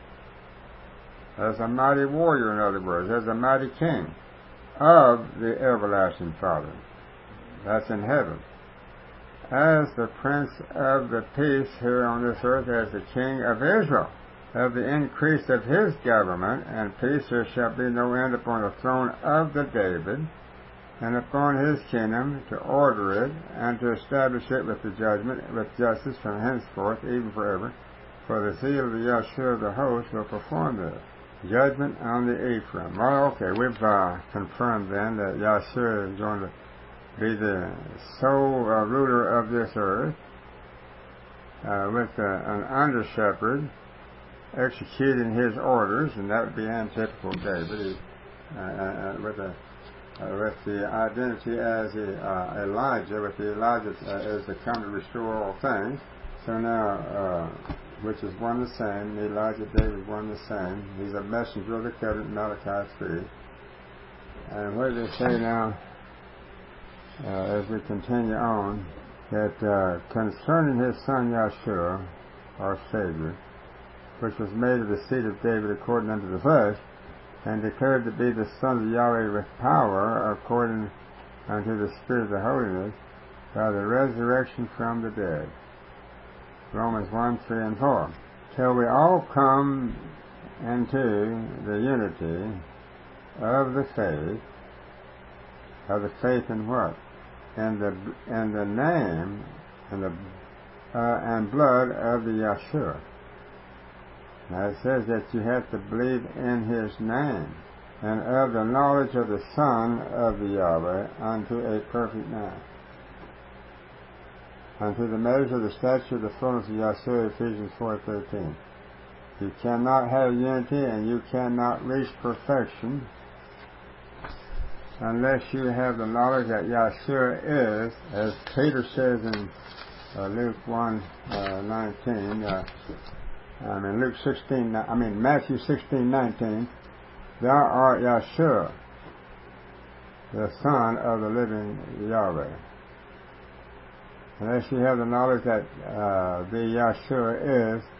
as a mighty warrior, in other words, as a mighty king of the everlasting Father. That's in heaven. As the Prince of the Peace here on this earth, as the King of Israel. Of the increase of his government and peace there shall be no end upon the throne of the David, and upon his kingdom, to order it, and to establish it with the judgment, with justice from henceforth, even forever. For the zeal of the Yahshua of the host will perform this. Judgment on the Ephraim. Well, okay, we've uh, confirmed then that Yahshua is going to be the sole uh, ruler of this earth, uh, with uh, an under-shepherd executing his orders, and that would be antitypical David, uh, uh, with, a, uh, with the identity as a, uh, Elijah, with the Elijah uh, is to come to restore all things. So now, uh, which is one the same, Elijah, David, one the same. He's a messenger of the covenant, Malachi three. And what do they say now? Uh, as we continue on, that uh, concerning his son Yahshua, our Savior, which was made of the seed of David according unto the flesh, and declared to be the Son of Yahweh with power according unto the Spirit of the holiness, by the resurrection from the dead. Romans one, three, and four. Till we all come into the unity of the faith, of the faith in what? In the in the name and the uh, and blood of the Yahshua. Now it says that you have to believe in his name, and of the knowledge of the Son of the Yahweh unto a perfect man, unto the measure of the stature of the fullness of Yahshua, Ephesians four thirteen. You cannot have unity and you cannot reach perfection unless you have the knowledge that Yahshua is, as Peter says in uh, Luke one nineteen, uh, I mean Luke sixteen, I mean Matthew sixteen nineteen, thou art Yahshua, the Son of the living Yahweh. Unless you have the knowledge that uh, the Yahshua is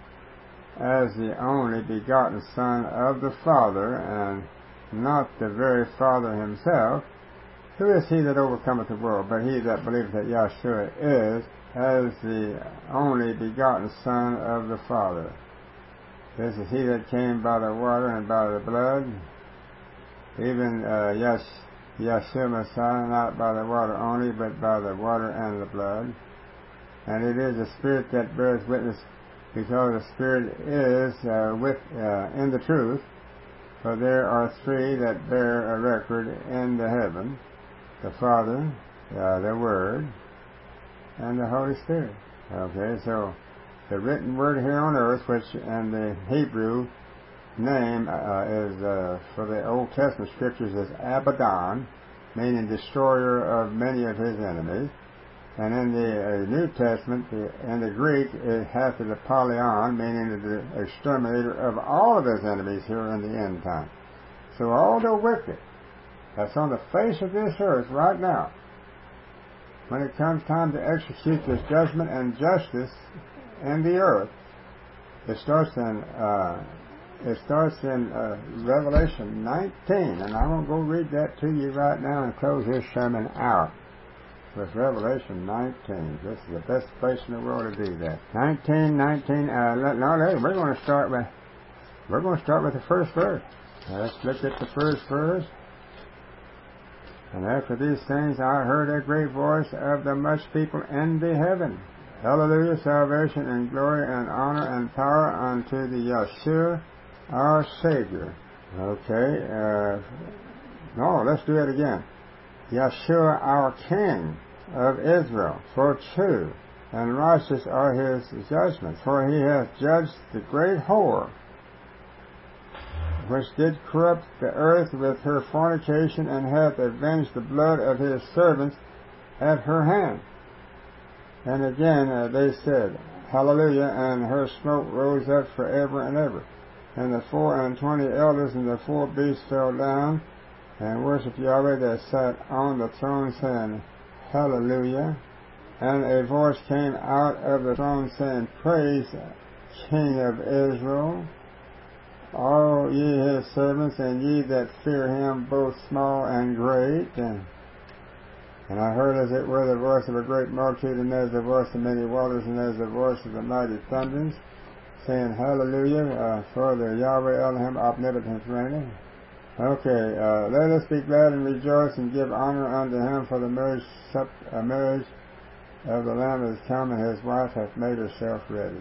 as the only begotten Son of the Father, and not the very Father himself, who is he that overcometh the world, but he that believeth that Yahshua is as the only begotten Son of the Father. This is he that came by the water and by the blood, even uh, Yash, Yahshua Messiah, not by the water only, but by the water and the blood. And it is the Spirit that bears witness, because the Spirit is uh, with uh, in the truth. For there are three that bear a record in the heaven: the Father, uh, the Word, and the Holy Spirit. Okay, so the written word here on earth, which in the Hebrew name uh, is uh, for the Old Testament scriptures is Abaddon, meaning destroyer of many of his enemies. And in the uh, New Testament, the, in the Greek, it has the Apollyon, meaning the exterminator of all of his enemies here in the end time. So all the wicked that's on the face of this earth right now, when it comes time to execute this judgment and justice in the earth, it starts in uh, it starts in uh, Revelation nineteen, and I'm going to go read that to you right now and close this sermon out with Revelation nineteen. This is the best place in the world to do that. nineteen, nineteen. Uh, no, we're going to start with we're going to start with the first verse. Now, let's look at the first verse. And after these things I heard a great voice of the much people in the heaven, Hallelujah, salvation and glory and honor and power unto the Yeshua, our Savior. Okay, uh, no, let's do it again. Yeshua, our King of Israel, for true and righteous are his judgments, for he hath judged the great whore, which did corrupt the earth with her fornication, and hath avenged the blood of his servants at her hand. And again uh, they said, Hallelujah, and her smoke rose up forever and ever. And the four and twenty elders and the four beasts fell down and worshipped Yahweh that sat on the throne, saying, Hallelujah. And a voice came out of the throne, saying, Praise, King of Israel, all ye his servants, and ye that fear him, both small and great. And, and I heard as it were the voice of a great multitude, and as the voice of many waters, and as the voice of the mighty thunderings, saying, Hallelujah, uh, for the Yahweh Elohim omnipotent reigneth. Okay, uh, let us be glad and rejoice and give honor unto him, for the marriage, uh, marriage of the Lamb is come, and his wife hath made herself ready.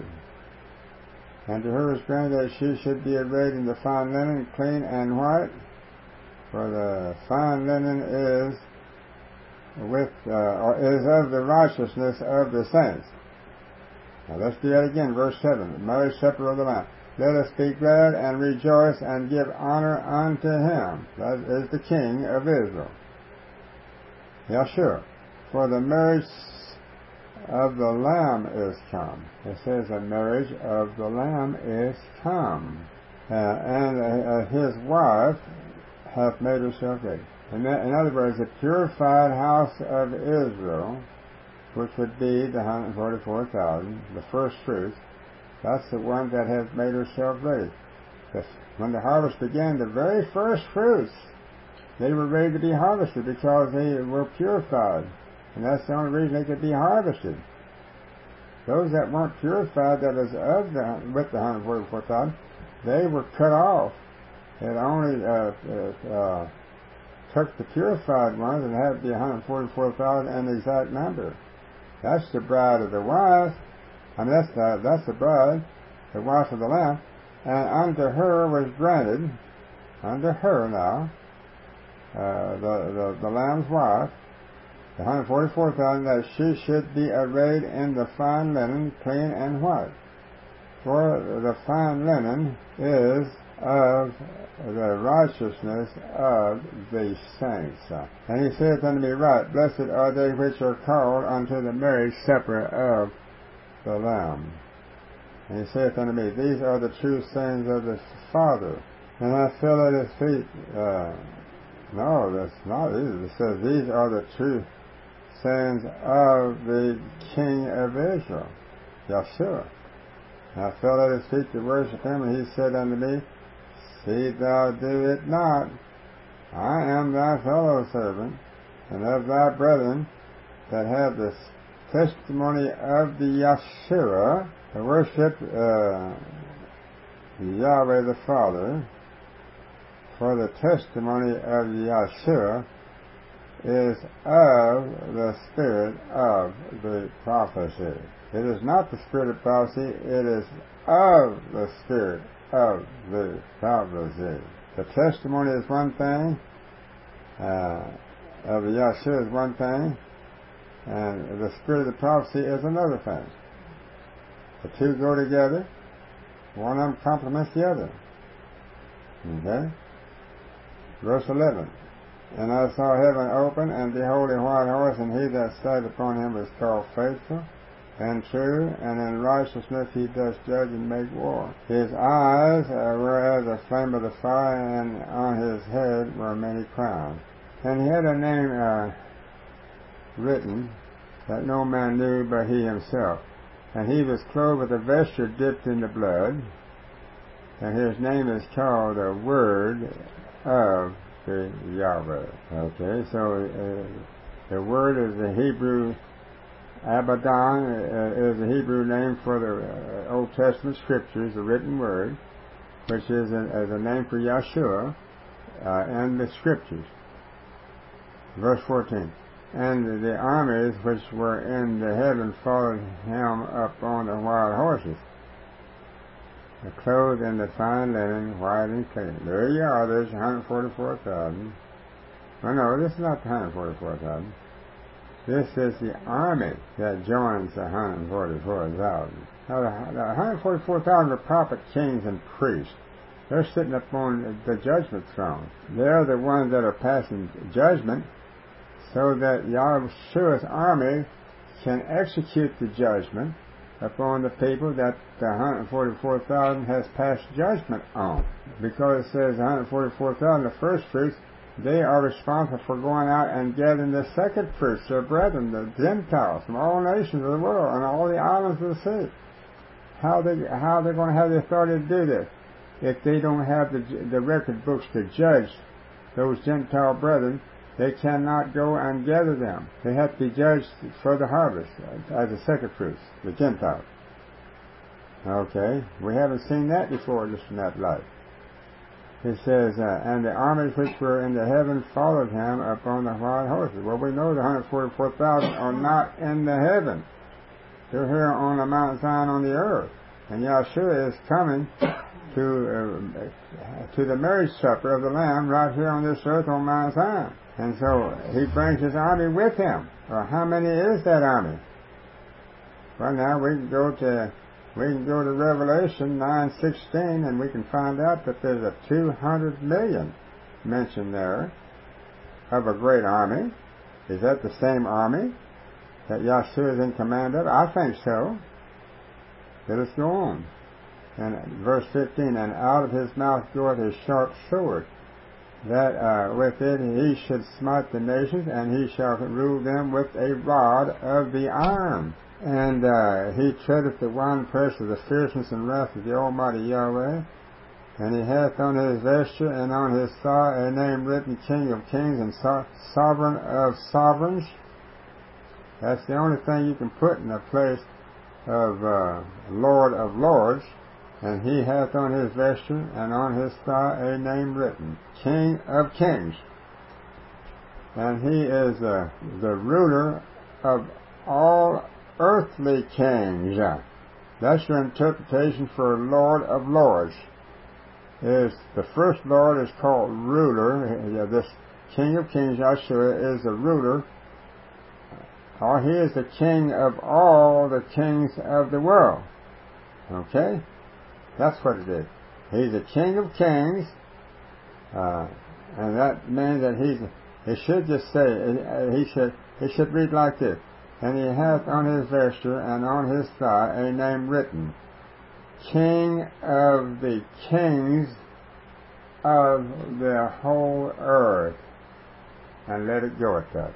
And to her was granted that she should be arrayed in the fine linen, clean and white, for the fine linen is with uh, or is of the righteousness of the saints. Now let's do that again, verse seven, the marriage supper of the Lamb. Let us be glad and rejoice and give honor unto him, that is the King of Israel, Yeshua, for the marriage of the Lamb is come. It says the marriage of the Lamb is come. Uh, and uh, his wife hath made herself ready. In, that, in other words, the purified house of Israel, which would be the one hundred forty-four thousand, the first fruits, that's the one that has made herself ready. The, when the harvest began, the very first fruits, they were ready to be harvested because they were purified. And that's the only reason they could be harvested. Those that weren't purified, that was of the, with the one hundred forty-four thousand, they were cut off. It only uh, uh, uh, took the purified ones and had to be one hundred forty-four thousand and the exact number. That's the bride of the wife. I mean, that's the, that's the bride, the wife of the Lamb. And unto her was granted, unto her now, uh, the, the, the Lamb's wife, the one hundred forty-four thousand, that she should be arrayed in the fine linen, clean and white. For the fine linen is of the righteousness of the saints. And he saith unto me, Right, blessed are they which are called unto the marriage supper of the Lamb. And he saith unto me, These are the true sayings of the Father. And I fell at his feet. Uh, no, that's not it. It says, These are the true sayings of the King of Israel, Yeshua. And I fell at his feet to worship him, and he said unto me, See thou do it not. I am thy fellow servant, and of thy brethren that have the testimony of the Yeshua, to worship uh, Yahweh the Father, for the testimony of Yeshua is of the spirit of the prophecy. It is not the spirit of prophecy, it is of the spirit of the prophecy. The testimony is one thing, uh, of the Yeshua is one thing, and the spirit of the prophecy is another thing. The two go together, one of them complements the other. Okay? Verse eleven. And I saw heaven open, and behold a white horse, and he that sat upon him was called Faithful and True, and in righteousness he doth judge and make war. His eyes uh, were as a flame of the fire, and on his head were many crowns. And he had a name uh, written that no man knew but he himself. And he was clothed with a vesture dipped in the blood, and his name is called the Word of the Yahweh. Okay, so uh, the word is the Hebrew Abaddon, uh, is the Hebrew name for the uh, Old Testament scriptures, the written word, which is a, is a name for Yeshua uh, and the scriptures. Verse fourteen. and the armies which were in the heaven followed him up on the wild horses, clothed in the fine linen, white and clean. There you are, there's one hundred forty-four thousand. Well, no, this is not the one hundred forty-four thousand. This is the army that joins the one hundred forty-four thousand. Now, the, the one hundred forty-four thousand are prophet, kings, and priests. They're sitting upon the judgment throne. They're the ones that are passing judgment so that Yahshua's army can execute the judgment upon the people that the one hundred forty-four thousand has passed judgment on. Because it says one hundred forty-four thousand, the first fruits, they are responsible for going out and gathering the second fruits, their brethren, the Gentiles from all nations of the world and all the islands of the sea. How they how they're going to have the authority to do this if they don't have the the record books to judge those Gentile brethren? They cannot go and gather them. They have to be judged for the harvest as the second fruits, the Gentiles. Okay, we haven't seen that before, just in that light. It says, uh, and the armies which were in the heaven followed him upon the white horses. Well, we know the one hundred forty-four thousand are not in the heaven. They're here on the Mount Zion on the earth. And Yahshua is coming to uh, to the marriage supper of the Lamb right here on this earth on Mount Zion. And so he brings his army with him. Well, how many is that army? Well, now we can go to we can go to Revelation nine sixteen, and we can find out that there's a two hundred million mentioned there of a great army. Is that the same army that Yahshua is in command of? I think so. Let us go on. And verse fifteen, and out of his mouth goeth his sharp sword, that uh, with it he should smite the nations, and he shall rule them with a rod of the iron. And uh, he treadeth the winepress of the fierceness and wrath of the Almighty Yahweh. And he hath on his vesture and on his thigh a name written, King of Kings and so- Sovereign of Sovereigns. That's the only thing you can put in the place of uh, Lord of Lords. And he hath on his vesture and on his thigh a name written, King of Kings. And he is uh, the ruler of all earthly kings. That's your interpretation for Lord of Lords. Is the first Lord is called ruler. This King of Kings, Yahshua, is the ruler. Or he is the king of all the kings of the world. Okay? That's what it is. He's the King of Kings, uh, and that means that he's. It should just say he should. It should read like this: and he hath on his vesture and on his thigh a name written, King of the kings of the whole earth. And let it go at that.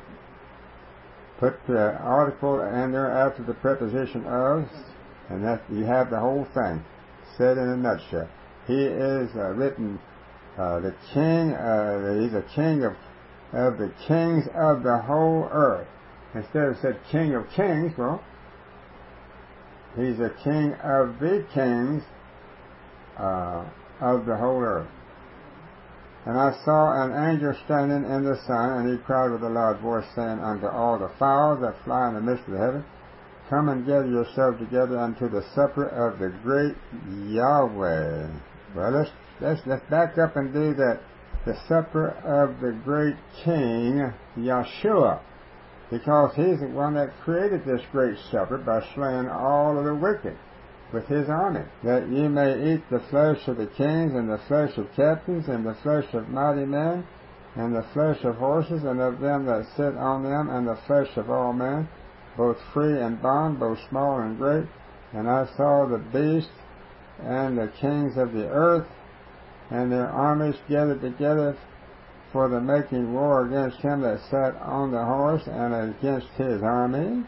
Put the article in there after the preposition of, and that you have the whole thing said in a nutshell. He is uh, written uh, the king. Uh, he's a king of of the kings of the whole earth. Instead of said King of Kings, well, he's a king of the kings uh, of the whole earth. And I saw an angel standing in the sun, and he cried with a loud voice, saying unto all the fowls that fly in the midst of the heaven, Come and gather yourselves together unto the supper of the great Yahweh. Well, let's, let's, let's back up and do that. The supper of the great King, Yahshua. Because he's the one that created this great supper by slaying all of the wicked with his army. That ye may eat the flesh of the kings, and the flesh of captains, and the flesh of mighty men, and the flesh of horses, and of them that sit on them, and the flesh of all men, both free and bond, both small and great. And I saw the beast and the kings of the earth and their armies gathered together for the making war against him that sat on the horse and against his army.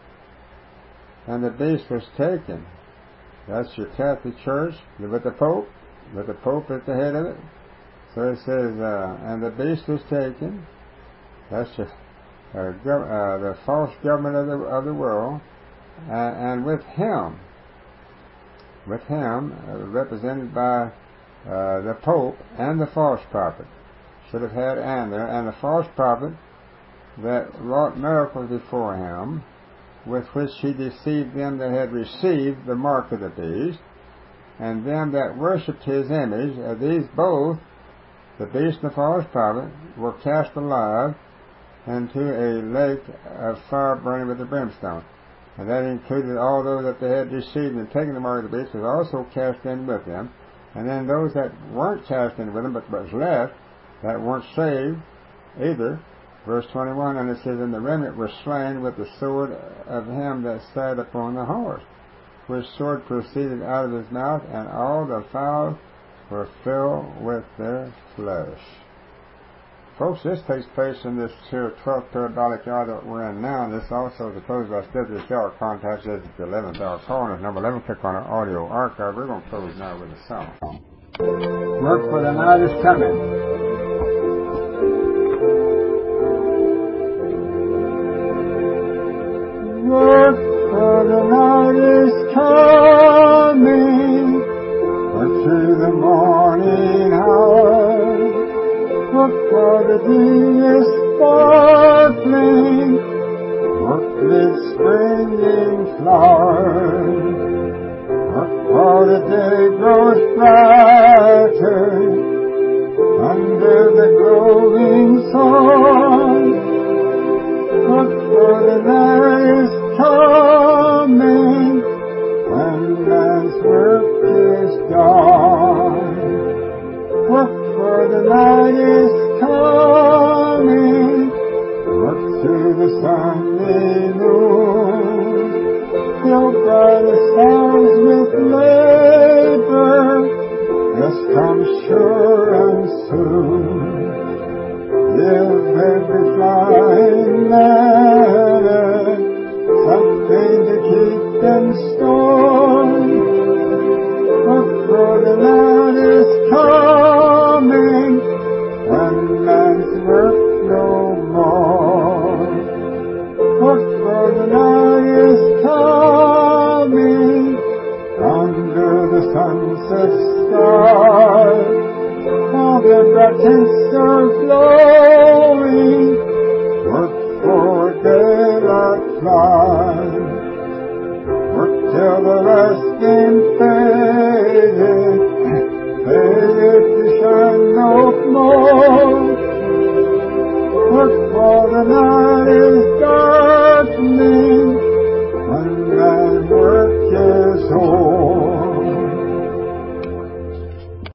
And the beast was taken. That's your Catholic Church with the Pope, with the Pope at the head of it. So it says, uh, and the beast was taken. That's your Uh, gov- uh, the false government of the, of the world, uh, and with him, with him, uh, represented by uh, the Pope and the false prophet, should have had and there, and the false prophet that wrought miracles before him, with which he deceived them that had received the mark of the beast, and them that worshipped his image. Of these both, the beast and the false prophet, were cast alive into a lake of fire burning with the brimstone. And that included all those that they had deceived and taken the mark of the beast, was also cast in with them. And then those that weren't cast in with them, but was left, that weren't saved either. Verse twenty-one, and it says, and the remnant were slain with the sword of him that sat upon the horse, which sword proceeded out of his mouth, and all the fowls were filled with their flesh. Folks, this takes place in this here twelfth parabolic hour that we're in now, and this also, to close our study this hour, contact says it's the eleventh hour call, and it's number eleven. Click on our audio archive. We're going to close now with a song. Work for the night is coming. Work for the night is coming, but to the morning hour. Work for the day is sparkling, work with springing flowers. Work for the day grows brighter under the glowing sun. Work for the night is coming, when man's work is done. Work for the night is coming, work through the sunny noon. Fill by the stars with labor, yes, come sure and soon. Give every flying man something to keep them stored. Work for the night is coming, and man's work no more. Work for the night is coming, under the sunset stars. All the bright tints are glowing, work for daylight flies. Work till the last game fades,